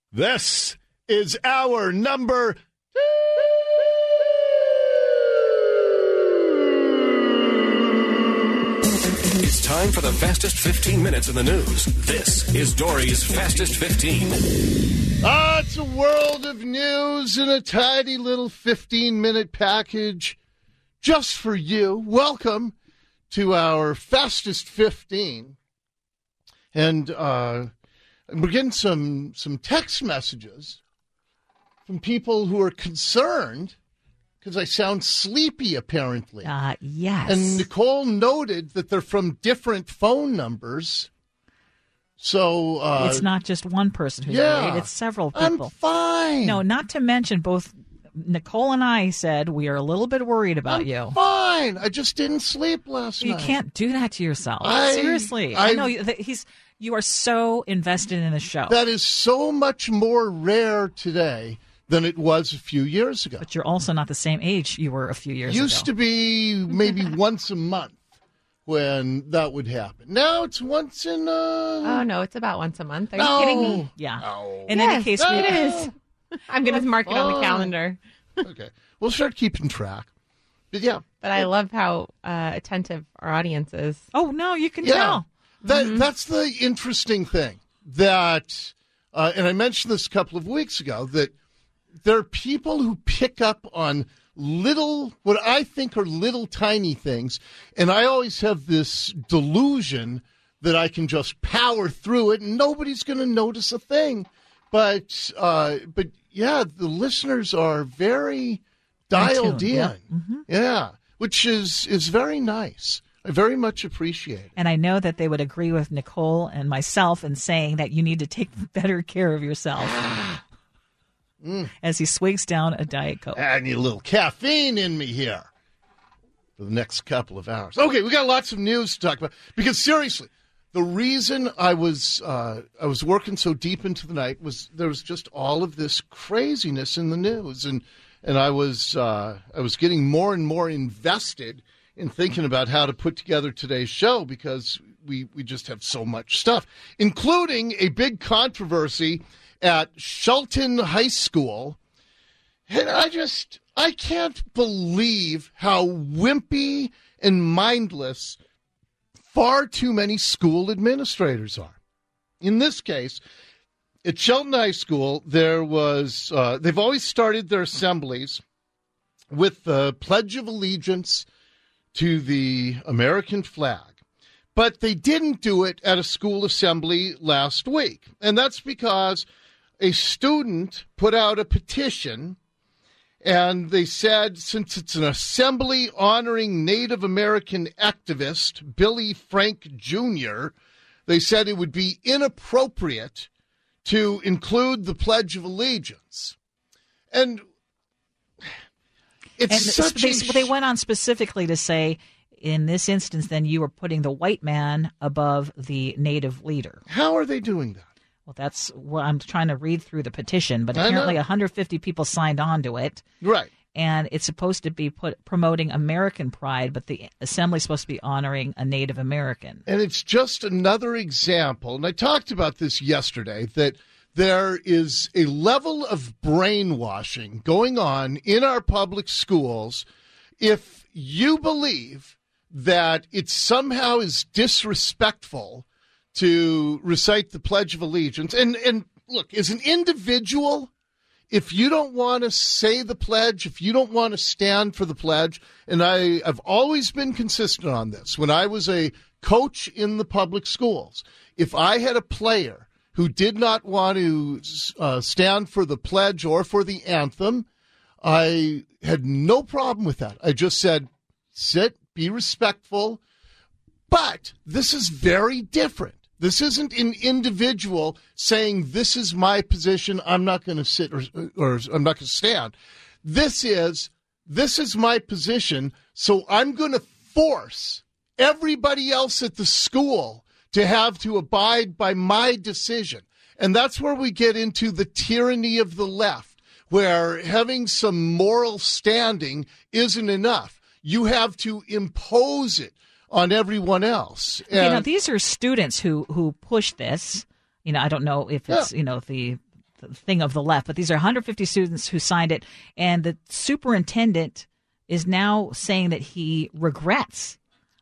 This is our number. It's time for the fastest 15 minutes in the news. This is Dory's Fastest 15. It's a world of news in a tiny little 15-minute package just for you. Welcome to our Fastest 15. And we're getting some text messages from people who are concerned because I sound sleepy, apparently. Yes. And Nicole noted that they're from different phone numbers. So it's not just one person who's worried. It's several people. I'm fine. No, not to mention both Nicole and I said we are a little bit worried about you. Fine. I just didn't sleep last night. You can't do that to yourself. Seriously. I know you are so invested in the show. That is so much more rare today than it was a few years ago. But you're also not the same age you were a few years ago. Used to be maybe once a month when that would happen. Now it's once in Oh, no, it's about once a month. Are you kidding me? Yeah. No. In any case, it is. I'm going to mark it on the calendar. Okay. We'll start keeping track. But yeah. But I love how attentive our audience is. Oh, no, you can tell. That's the interesting thing. That, and I mentioned this a couple of weeks ago, that there are people who pick up on what I think are little tiny things, and I always have this delusion that I can just power through it and nobody's going to notice a thing. But yeah, the listeners are very dialed in. Yep. Mm-hmm. Yeah, which is very nice. I very much appreciate it. And I know that they would agree with Nicole and myself in saying that you need to take better care of yourself. As he swigs down a Diet Coke. I need a little caffeine in me here for the next couple of hours. Okay, we got lots of news to talk about. Because seriously, the reason I was working so deep into the night was there was just all of this craziness in the news, and I was getting more and more invested in thinking about how to put together today's show because we just have so much stuff, including a big controversy at Shelton High School. And I can't believe how wimpy and mindless far too many school administrators are. In this case, at Shelton High School, there was, they've always started their assemblies with the Pledge of Allegiance to the American flag. But they didn't do it at a school assembly last week. And that's because a student put out a petition, and they said since it's an assembly honoring Native American activist Billy Frank Jr., they said it would be inappropriate to include the Pledge of Allegiance. And they went on specifically to say, in this instance, then you were putting the white man above the Native leader. How are they doing that? Well, that's what I'm trying to read through the petition, but apparently 150 people signed on to it. Right. And it's supposed to be promoting American pride, but the assembly's supposed to be honoring a Native American. And it's just another example, and I talked about this yesterday, that there is a level of brainwashing going on in our public schools. If you believe that it somehow is disrespectful to recite the Pledge of Allegiance. And look, as an individual, if you don't want to say the pledge, if you don't want to stand for the pledge, and I've always been consistent on this. When I was a coach in the public schools, if I had a player who did not want to stand for the pledge or for the anthem, I had no problem with that. I just said, sit, be respectful. But this is very different. This isn't an individual saying, this is my position, I'm not going to sit or I'm not going to stand. This is my position, so I'm going to force everybody else at the school to have to abide by my decision. And that's where we get into the tyranny of the left, where having some moral standing isn't enough. You have to impose it on everyone else. And these are students who push this. I don't know if it's, the thing of the left, but these are 150 students who signed it, and the superintendent is now saying that he regrets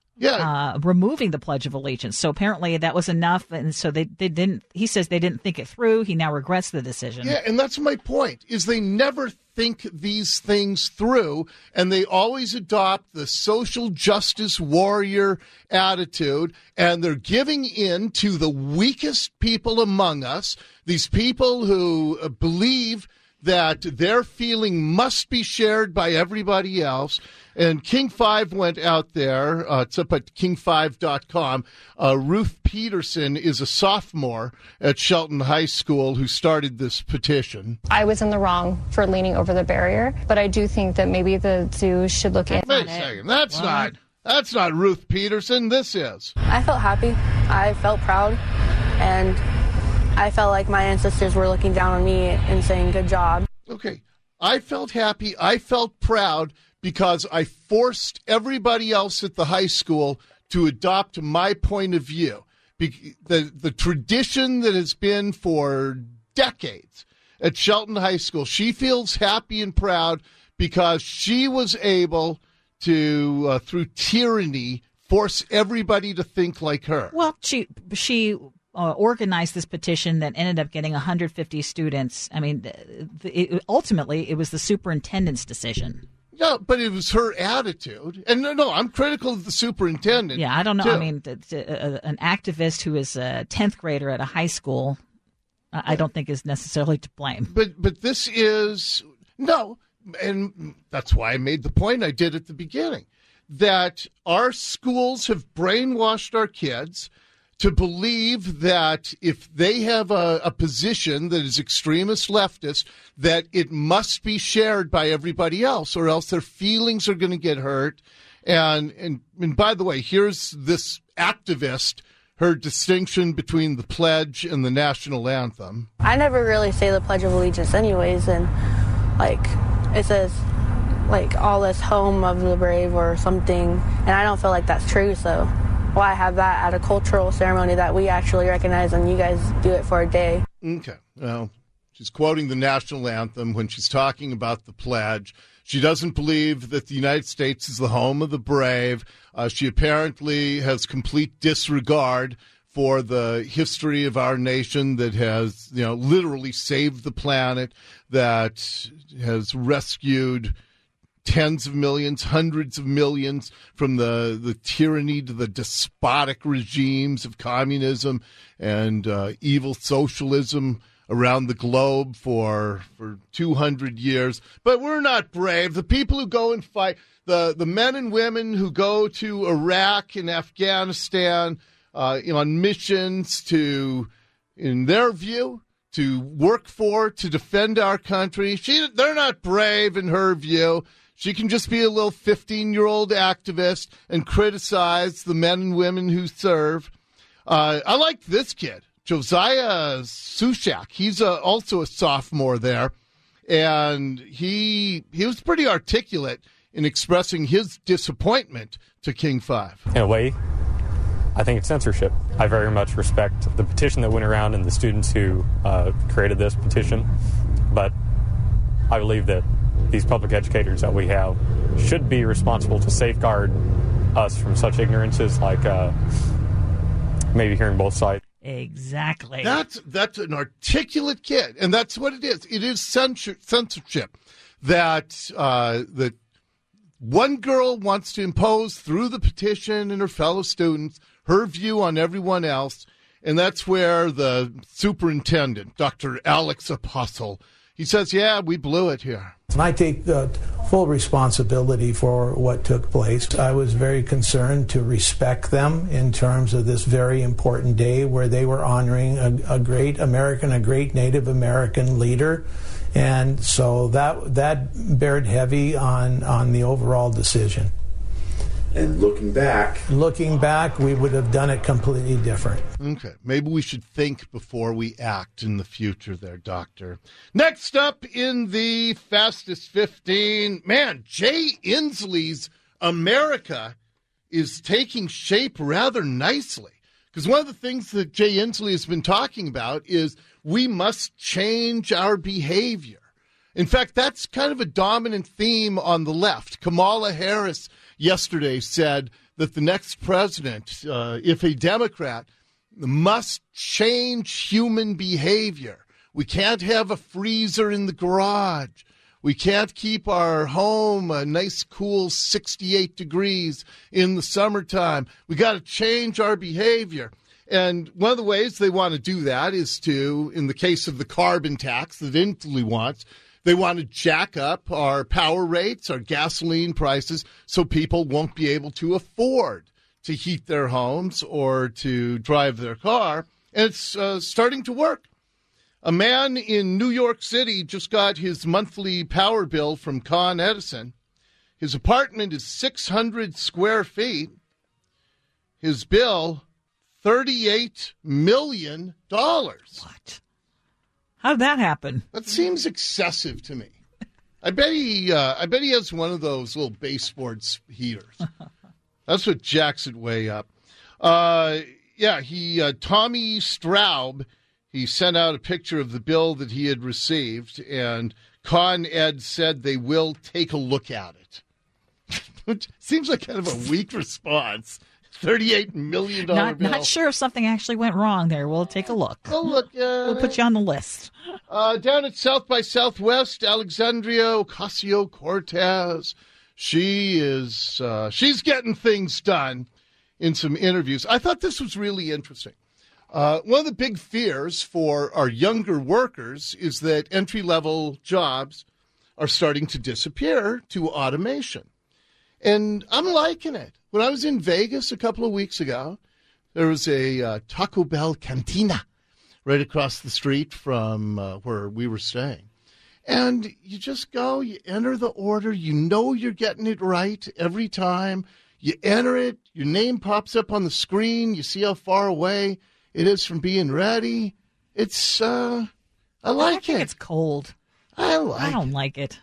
removing the Pledge of Allegiance. So apparently that was enough, and so they didn't. He says they didn't think it through. He now regrets the decision. Yeah, and that's my point, is they never think these things through, and they always adopt the social justice warrior attitude, and they're giving in to the weakest people among us, these people who believe that their feeling must be shared by everybody else. And King 5 went out there. It's up at king5.com. Ruth Peterson is a sophomore at Shelton High School who started this petition. I was in the wrong for leaning over the barrier, but I do think that maybe the zoo should look into it. Wait a second. That's not Ruth Peterson. This is. I felt happy. I felt proud. And I felt like my ancestors were looking down on me and saying, good job. Okay. I felt happy. I felt proud because I forced everybody else at the high school to adopt my point of view. The tradition that has been for decades at Shelton High School, she feels happy and proud because she was able to, through tyranny, force everybody to think like her. Well, she organized this petition that ended up getting 150 students. I mean, ultimately, it was the superintendent's decision. Yeah, but it was her attitude. And no, I'm critical of the superintendent. Yeah, I don't know. too. I mean, an activist who is a 10th grader at a high school, I don't think is necessarily to blame. But this is, no, and that's why I made the point I did at the beginning, that our schools have brainwashed our kids to believe that if they have a position that is extremist leftist, that it must be shared by everybody else, or else their feelings are going to get hurt. And by the way, here's this activist, her distinction between the pledge and the national anthem. I never really say the Pledge of Allegiance anyways, and like it says like all is home of the brave or something, and I don't feel like that's true, so why have that at a cultural ceremony that we actually recognize and you guys do it for a day? Okay, well, she's quoting the national anthem when she's talking about the pledge. She doesn't believe that the United States is the home of the brave. She apparently has complete disregard for the history of our nation that has, literally saved the planet, that has rescued tens of millions, hundreds of millions from the tyranny to the despotic regimes of communism and evil socialism around the globe for 200 years. But we're not brave. The people who go and fight, the men and women who go to Iraq and Afghanistan on missions to, in their view, to work for, to defend our country, they're not brave in her view. She can just be a little 15-year-old activist and criticize the men and women who serve. I like this kid, Josiah Sushak. He's also a sophomore there, and he was pretty articulate in expressing his disappointment to King 5. In a way, I think it's censorship. I very much respect the petition that went around and the students who created this petition, but I believe that these public educators that we have should be responsible to safeguard us from such ignorances, like maybe hearing both sides. Exactly. That's an articulate kid, and that's what it is. It is censorship that one girl wants to impose through the petition and her fellow students her view on everyone else, and that's where the superintendent, Dr. Alex Apostle, he says, yeah, we blew it here. And I take the full responsibility for what took place. I was very concerned to respect them in terms of this very important day where they were honoring a great American, a great Native American leader. And so that bared heavy on the overall decision. And looking back, we would have done it completely different. Okay, maybe we should think before we act in the future there, Doctor. Next up in the Fastest 15, man, Jay Inslee's America is taking shape rather nicely. Because one of the things that Jay Inslee has been talking about is we must change our behavior. In fact, that's kind of a dominant theme on the left. Kamala Harris yesterday said that the next president, if a Democrat, must change human behavior. We can't have a freezer in the garage. We can't keep our home a nice, cool 68 degrees in the summertime. We got to change our behavior. And one of the ways they want to do that is to, in the case of the carbon tax that Inslee wants, they want to jack up our power rates, our gasoline prices, so people won't be able to afford to heat their homes or to drive their car. And it's starting to work. A man in New York City just got his monthly power bill from Con Edison. His apartment is 600 square feet. His bill, $38 million. What? How did that happen? That seems excessive to me. I bet he has one of those little baseboard heaters. That's what jacks it way up. Tommy Straub, he sent out a picture of the bill that he had received, and Con Ed said they will take a look at it. Which seems like kind of a weak response. $38 million bill. Not sure if something actually went wrong there. We'll take a look. We'll put you on the list. Down at South by Southwest, Alexandria Ocasio-Cortez. She's getting things done in some interviews. I thought this was really interesting. One of the big fears for our younger workers is that entry-level jobs are starting to disappear to automation. And I'm liking it. When I was in Vegas a couple of weeks ago, there was a Taco Bell Cantina right across the street from where we were staying. And you just go, you enter the order, you know you're getting it right every time. You enter it, your name pops up on the screen, you see how far away it is from being ready. It's, I like it. I think it's cold. I don't like it.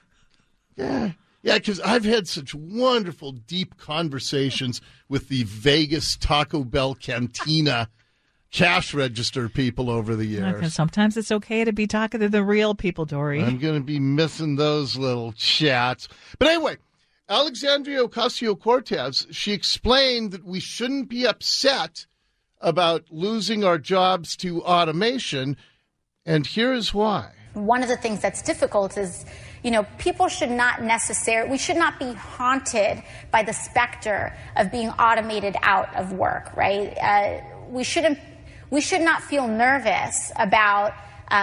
Yeah. Yeah, because I've had such wonderful, deep conversations with the Vegas Taco Bell Cantina cash register people over the years. Okay, sometimes it's okay to be talking to the real people, Dory. I'm going to be missing those little chats. But anyway, Alexandria Ocasio-Cortez, she explained that we shouldn't be upset about losing our jobs to automation, and here's why. One of the things that's difficult is, people should not we should not be haunted by the specter of being automated out of work, right? We should not feel nervous about,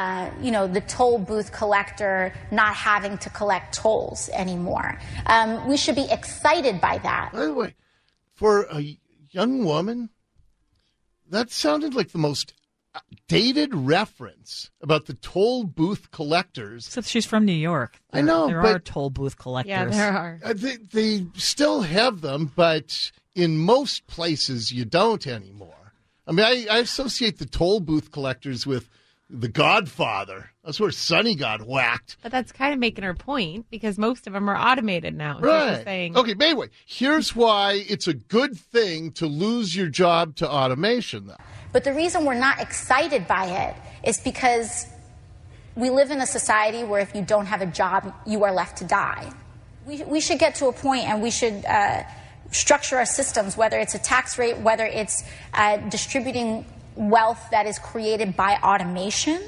the toll booth collector not having to collect tolls anymore. We should be excited by that. By the way, for a young woman, that sounded like the most dated reference about the toll booth collectors. Except she's from New York. I know. There are toll booth collectors. Yeah, there are. They still have them, but in most places you don't anymore. I mean, I associate the toll booth collectors with The Godfather. That's where Sonny got whacked. But that's kind of making her point, because most of them are automated now. Right. Saying. Okay, but anyway, here's why it's a good thing to lose your job to automation, though. But the reason we're not excited by it is because we live in a society where if you don't have a job, you are left to die. We should get to a point, and we should structure our systems, whether it's a tax rate, whether it's distributing wealth that is created by automation.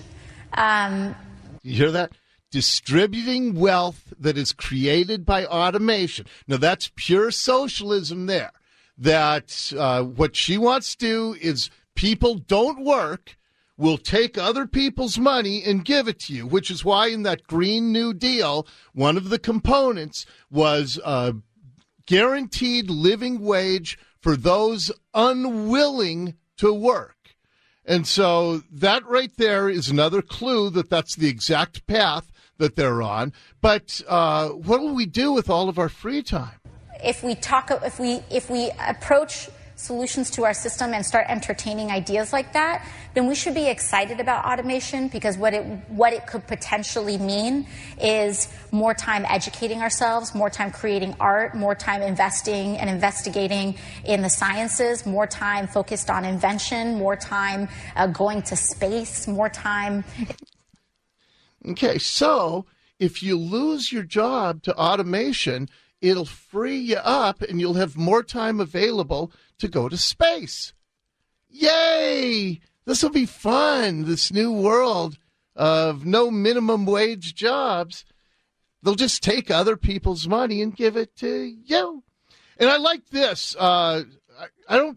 You hear that? Distributing wealth that is created by automation. Now, that's pure socialism there. That what she wants to do is people don't work, will take other people's money and give it to you, which is why in that Green New Deal, one of the components was a guaranteed living wage for those unwilling to work. And so that right there is another clue that that's the exact path that they're on. But what will we do with all of our free time? If we approach solutions to our system and start entertaining ideas like that, then we should be excited about automation, because what it could potentially mean is more time educating ourselves, more time creating art, more time investing and investigating in the sciences, more time focused on invention, more time going to space, more time. Okay, so if you lose your job to automation, it'll free you up and you'll have more time available to go to space. Yay! This will be fun, this new world of no minimum wage jobs. They'll just take other people's money and give it to you. And I like this. I don't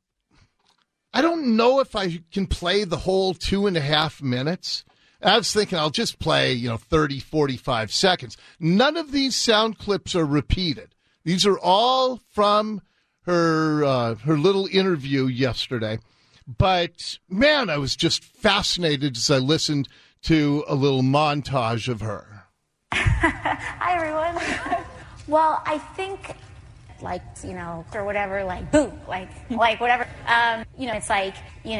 know if I can play the whole 2.5 minutes. I was thinking I'll just play, 30, 45 seconds. None of these sound clips are repeated. These are all from her little interview yesterday. But, man, I was just fascinated as I listened to a little montage of her. Hi, everyone. Well, I think, or whatever, boo, whatever. It's like,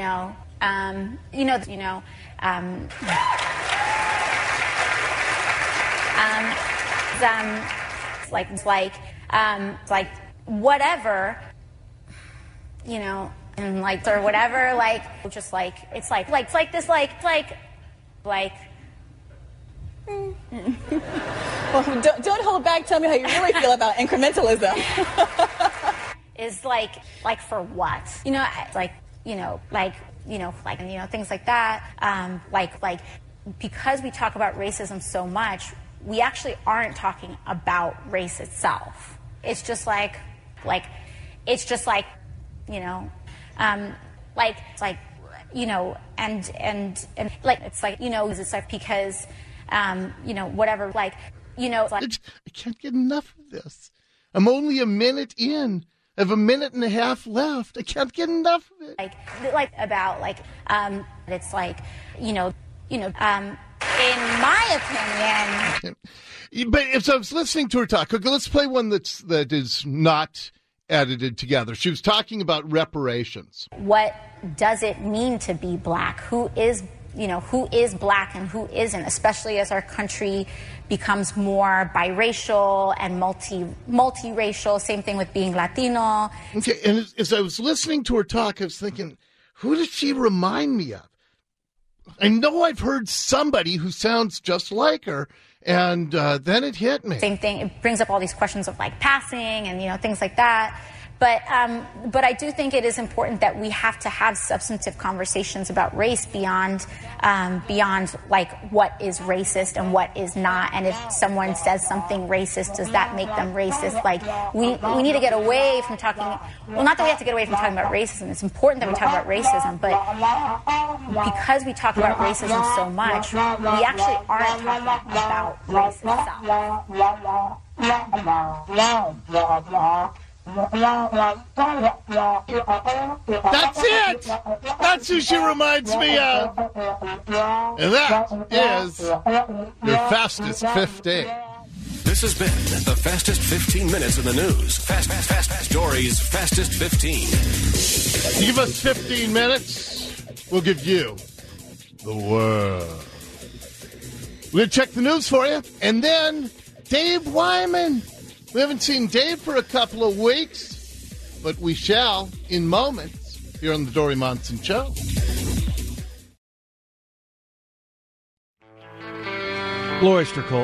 whatever, and or whatever, just it's like this, Well, don't hold back. Tell me how you really feel about incrementalism. Is for what? Things like that. Because we talk about racism so much, we actually aren't talking about race itself. It's just because, whatever, I can't get enough of this. I'm only a minute in. I have a minute and a half left. I can't get enough of it. In my opinion. But if I was listening to her talk, okay, let's play one that is not edited together. She was talking about reparations. What does it mean to be black? Who is black and who isn't, especially as our country becomes more biracial and multiracial. Same thing with being Latino. Okay, and as I was listening to her talk, I was thinking, who does she remind me of? I know I've heard somebody who sounds just like her, and then it hit me. Same thing. It brings up all these questions of passing and things like that. But I do think it is important that we have to have substantive conversations about race beyond what is racist and what is not. And if someone says something racist, does that make them racist? We need to get away from talking. Well, not that we have to get away from talking about racism. It's important that we talk about racism, but because we talk about racism so much, we actually aren't talking about race itself. That's it! That's who she reminds me of. And that is your Fastest 15. This has been the Fastest 15 Minutes in the News. Fast Dory's Fastest 15. You give us 15 minutes, we'll give you the world. We're going to check the news for you. And then Dave Wyman. We haven't seen Dave for a couple of weeks, but we shall in moments here on the Dory Monson Show. Blue Oyster Cult.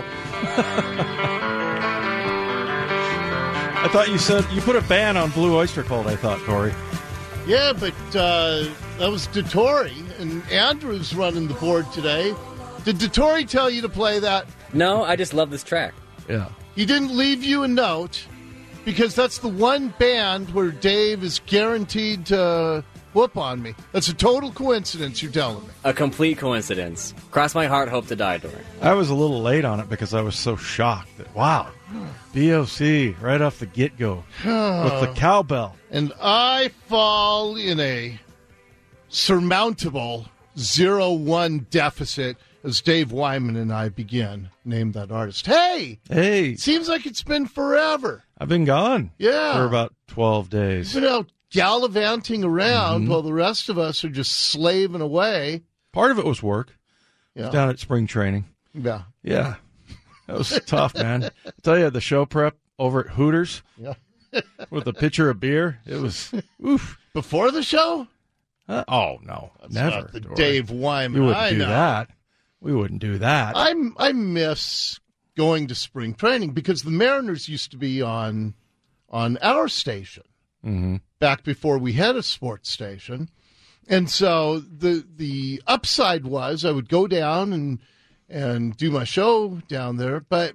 I thought you said you put a ban on Blue Oyster Cult, I thought, Dory. Yeah, but that was DeTore, and Andrew's running the board today. Did DeTore tell you to play that? No, I just love this track. Yeah. He didn't leave you a note because that's the one band where Dave is guaranteed to whoop on me. That's a total coincidence, you're telling me. A complete coincidence. Cross my heart, hope to die, Dory. I was a little late on it because I was so shocked that, wow, BOC right off the get-go with the cowbell. And I fall in a surmountable 0-1 deficit as Dave Wyman and I begin. Name that artist. Hey! Hey! Seems like it's been forever. I've been gone. Yeah. For about 12 days. You've been out gallivanting around while the rest of us are just slaving away. Part of it was work. Yeah. It was down at spring training. Yeah. Yeah. That was tough, man. I tell you, the show prep over at Hooters with a pitcher of beer, it was, oof. Before the show? Oh, no. That's never. not the Dave Wyman. We wouldn't do that. We wouldn't do that. I miss going to spring training because the Mariners used to be on our station back before we had a sports station. And so the upside was I would go down and do my show down there, but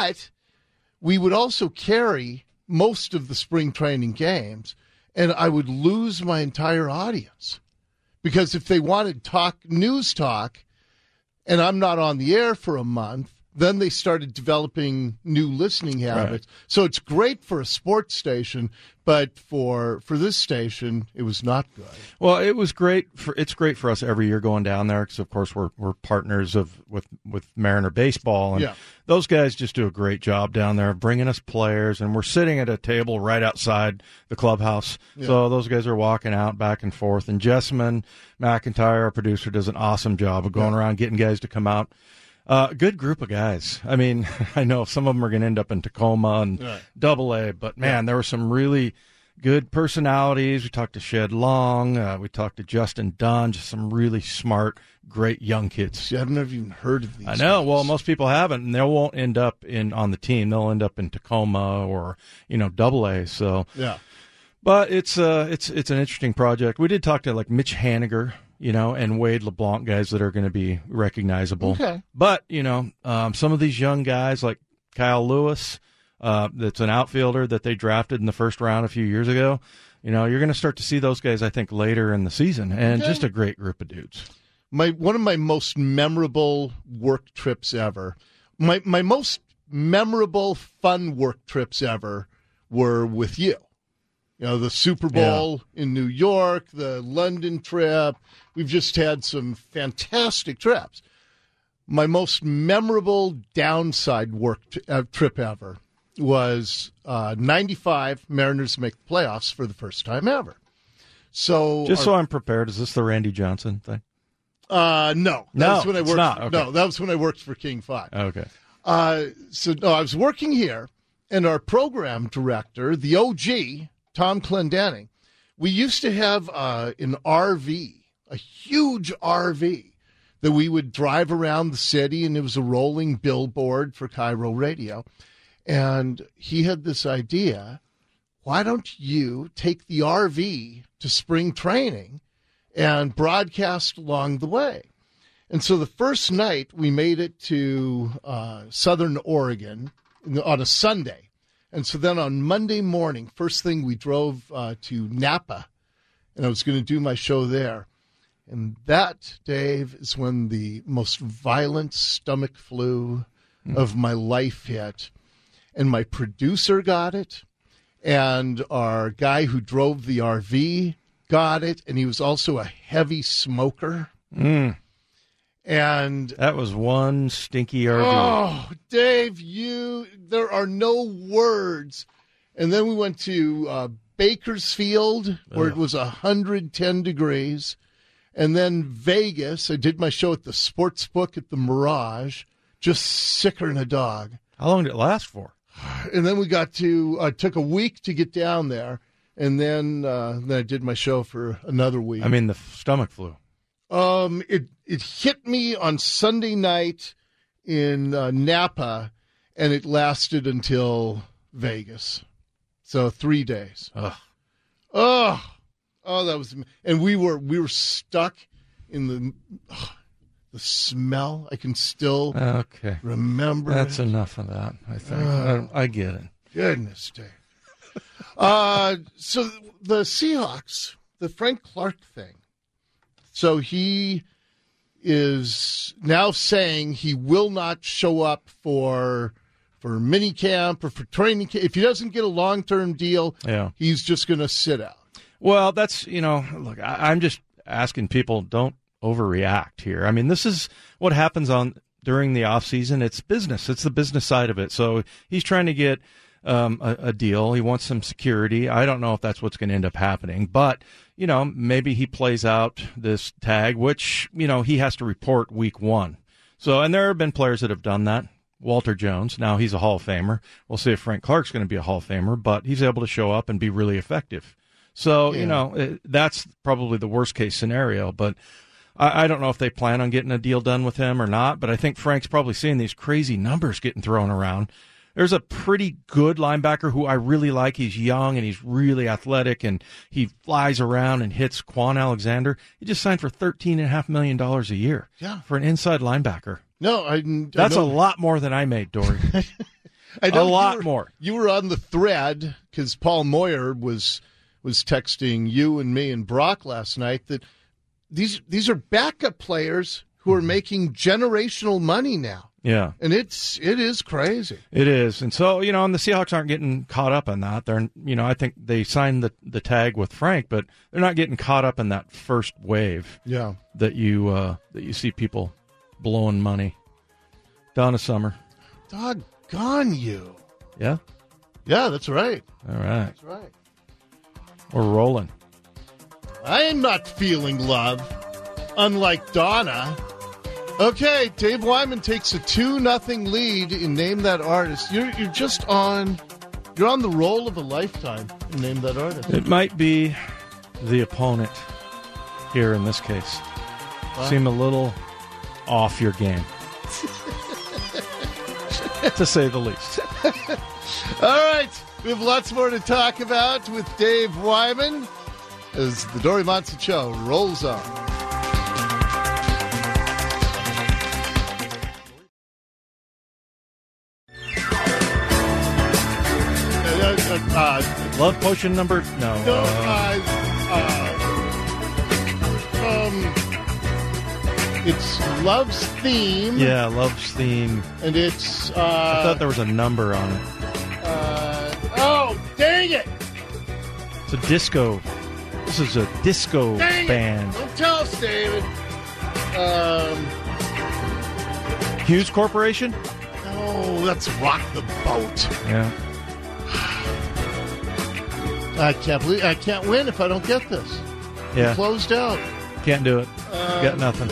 we would also carry most of the spring training games, and I would lose my entire audience because if they wanted news talk, and I'm not on the air for a month, then they started developing new listening habits. Right. So it's great for a sports station, but for this station, it was not good. Well, it was great. It's great for us every year going down there because, of course, we're partners with Mariner Baseball, and those guys just do a great job down there bringing us players, and we're sitting at a table right outside the clubhouse. Yeah. So those guys are walking out back and forth, and Jessamine McIntyre, our producer, does an awesome job of going around getting guys to come out. Good group of guys. I mean, I know some of them are going to end up in Tacoma and AA, but man, there were some really good personalities. We talked to Shed Long. We talked to Justin Dunn, just some really smart, great young kids. See, I've never even heard of these. I know. Guys. Well, most people haven't, and they won't end up on the team. They'll end up in Tacoma or, AA. So, but it's an interesting project. We did talk to like Mitch Haniger, and Wade LeBlanc, guys that are going to be recognizable. Okay. But, some of these young guys like Kyle Lewis, that's an outfielder that they drafted in the first round a few years ago, you're going to start to see those guys, I think, later in the season. And just a great group of dudes. One of my most memorable work trips ever, my most memorable fun work trips ever were with you. The Super Bowl in New York, the London trip. We've just had some fantastic trips. My most memorable downside work trip ever was 95. Mariners make the playoffs for the first time ever. So, so I'm prepared, is this the Randy Johnson thing? No. That was when I worked. Not. Okay. No, that was when I worked for King 5. Okay. I was working here, and our program director, the OG, Tom Clendenning, we used to have an RV, a huge RV, that we would drive around the city, and it was a rolling billboard for Cairo Radio. And he had this idea, why don't you take the RV to spring training and broadcast along the way? And so the first night we made it to Southern Oregon on a Sunday. And so then on Monday morning, first thing we drove to Napa, and I was going to do my show there. And that, Dave, is when the most violent stomach flu of my life hit. And my producer got it, and our guy who drove the RV got it, and he was also a heavy smoker. And that was one stinky RV. Oh, Dave, there are no words. And then we went to Bakersfield, where it was 110 degrees. And then Vegas. I did my show at the Sports Book at the Mirage, just sicker than a dog. How long did it last for? And then we got to, took a week to get down there. And then I did my show for another week. I mean, the stomach flu. It hit me on Sunday night in Napa, and it lasted until Vegas. So 3 days. Ugh. Oh, that was, and we were stuck in the smell. I can still remember. That's enough of that, I think. I get it. Goodness, Dave. So the Seahawks, the Frank Clark thing. So he is now saying he will not show up for minicamp or for training camp. If he doesn't get a long-term deal, he's just going to sit out. Well, that's, look, I'm just asking people, don't overreact here. I mean, this is what happens during the off season. It's business. It's the business side of it. So he's trying to get a deal. He wants some security. I don't know if that's what's going to end up happening, but maybe he plays out this tag, which he has to report week 1. So, and there have been players that have done that. Walter Jones, now he's a Hall of Famer. We'll see if Frank Clark's going to be a Hall of Famer, but he's able to show up and be really effective. So, that's probably the worst case scenario, but I don't know if they plan on getting a deal done with him or not, but I think Frank's probably seeing these crazy numbers getting thrown around. There's a pretty good linebacker who I really like. He's young and he's really athletic and he flies around and hits. Quan Alexander. He just signed for $13.5 million a year for an inside linebacker. No, that's a lot more than I made, Dory. A lot more. You were on the thread because Paul Moyer was texting you and me and Brock last night that these are backup players who are making generational money now. Yeah. And it is crazy. It is. And so, and the Seahawks aren't getting caught up in that. They're, I think they signed the tag with Frank, but they're not getting caught up in that first wave. Yeah. That you see people blowing money. Donna Summer. Doggone you. Yeah? Yeah, that's right. All right. That's right. We're rolling. I am not feeling love, unlike Donna. Okay, Dave Wyman takes a 2-0 lead in Name That Artist. You're on the roll of a lifetime in Name That Artist. It might be the opponent here in this case. Wow. Seem a little off your game. To say the least. All right. We have lots more to talk about with Dave Wyman as the Dory Monson Show rolls on. Love potion number? No. It's Love's Theme. Yeah, Love's Theme. And it's... I thought there was a number on it. Oh, dang it! It's a disco. This is a disco band. Don't tell us, David. Hughes Corporation? Oh, that's Rock the Boat. Yeah. I can't win if I don't get this. Yeah. I'm closed out. Can't do it. Got nothing.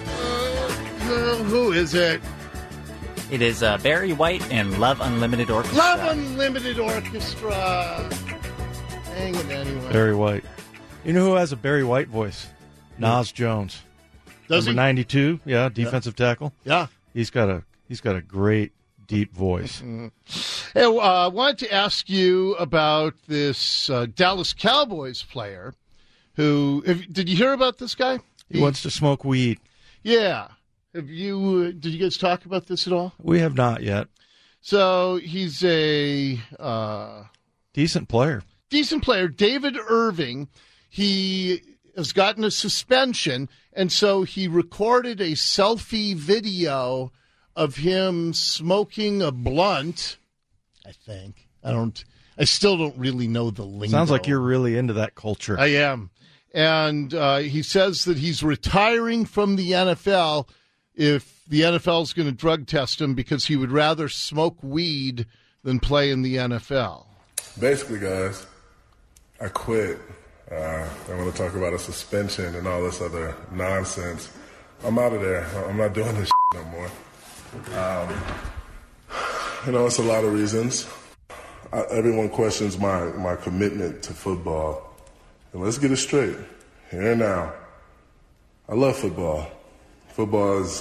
Who is it? It is Barry White and Love Unlimited Orchestra. Love Unlimited Orchestra. Hang it anyway. Barry White. You know who has a Barry White voice? Nas Jones. Does Number he? 92. Yeah, defensive tackle. Yeah. He's got a great deep voice. Mm-hmm. Hey, I wanted to ask you about this Dallas Cowboys player who. Did you hear about this guy? He wants to smoke weed. Yeah. Did you guys talk about this at all? We have not yet. So he's a decent player. Decent player. David Irving. He has gotten a suspension, and so he recorded a selfie video of him smoking a blunt. I think. I still don't really know the lingo. Sounds like you're really into that culture. I am. And he says that he's retiring from the NFL if the NFL is going to drug test him because he would rather smoke weed than play in the NFL. Basically, guys, I quit. I want to talk about a suspension and all this other nonsense. I'm out of there. I'm not doing this no more. It's a lot of reasons. Everyone questions my commitment to football. And let's get it straight, here and now. I love football. Football is,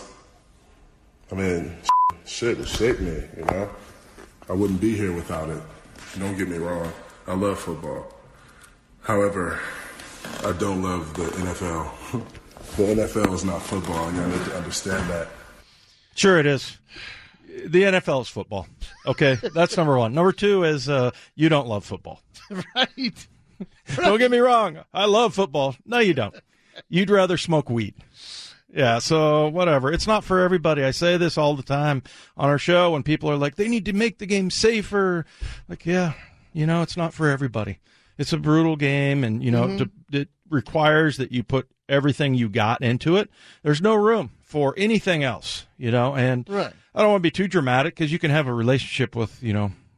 shit, it shaped me, I wouldn't be here without it. Don't get me wrong. I love football. However, I don't love the NFL. The NFL is not football, and you need to understand that. Sure it is. The NFL is football. Okay, that's number one. Number two is you don't love football. Right. Don't get me wrong. I love football. No, you don't. You'd rather smoke weed. Yeah, so whatever. It's not for everybody. I say this all the time on our show when people are like, they need to make the game safer. Like, yeah, it's not for everybody. It's a brutal game, and, it requires that you put everything you got into it. There's no room for anything else, and right. I don't want to be too dramatic because you can have a relationship with,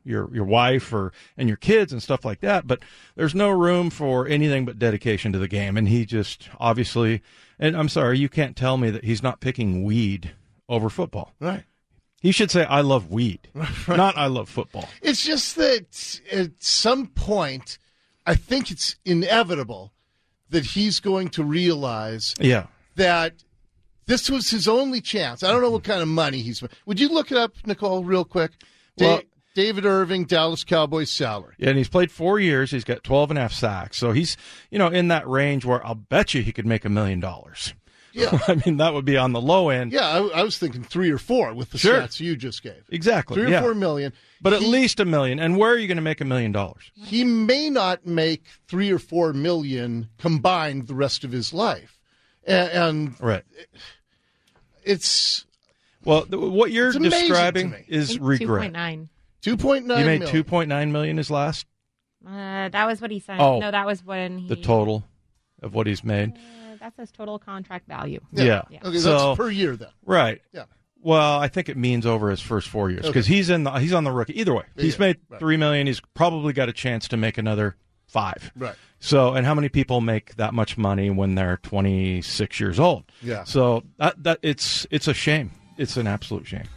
your wife and your kids and stuff like that. But there's no room for anything but dedication to the game. And he just obviously, and I'm sorry, you can't tell me that he's not picking weed over football. Right. He should say, I love weed, not I love football. It's just that at some point, I think it's inevitable that he's going to realize that this was his only chance. I don't know what kind of money he's... Would you look it up, Nicole, real quick? Well, David Irving, Dallas Cowboys salary. Yeah, and he's played 4 years. He's got 12.5 sacks. So he's, in that range where I'll bet you he could make $1 million. Yeah. I mean, that would be on the low end. Yeah, I was thinking 3 or 4 with the stats you just gave. Exactly. 3 or 4 million. But at least $1 million. And where are you going to make $1 million? He may not make 3 or 4 million combined the rest of his life. And right. It's... Well, what you're describing is regret. 2.9. 2.9 You made million. $2.9 million his last? That was what he said. Oh, no, that was when he... The total of what he's made? That's his total contract value. Yeah. Okay, that's per year then. Right. Yeah. Well, I think it means over his first 4 years because he's on the rookie. Either way, he's made $3 million. He's probably got a chance to make another 5. Right. So, and how many people make that much money when they're 26 years old? Yeah. So that it's a shame. It's an absolute shame.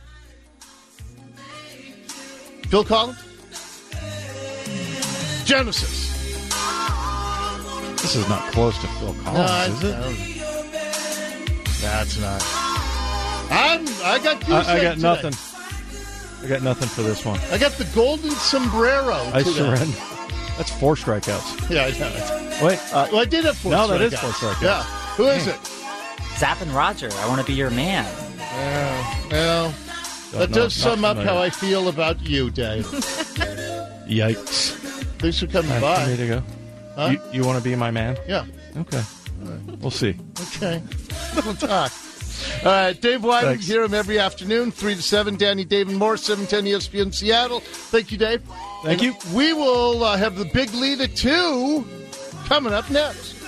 Phil Collins? Genesis. This is not close to Phil Collins, is it? That's not. I got nothing. I got nothing for this one. I got the golden sombrero. I surrender. That's 4 strikeouts. Yeah, I know. Wait. Well, I did have 4 strikeouts. No, that is 4 strikeouts. Yeah. Who is it? Zapp and Roger. I want to be your man. Yeah. Well, that does sum up how I feel about you, Dave. Yikes. Thanks for coming by. For me to go. Huh? You want to be my man? Yeah. Okay. We'll see. Okay. We'll talk. All right, Dave Wyden, hear him every afternoon, 3 to 7. Danny David Moore, 710 ESPN Seattle. Thank you, Dave. Thank you. We will have the big lead at 2 coming up next.